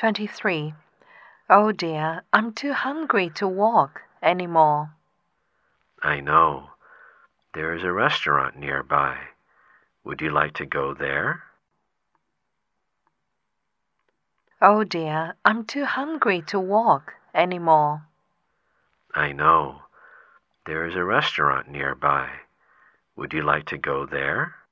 23. Oh dear, I'm too hungry to walk anymore. I know. There is a restaurant nearby. Would you like to go there? Oh dear, I'm too hungry to walk anymore. I know. There is a restaurant nearby. Would you like to go there?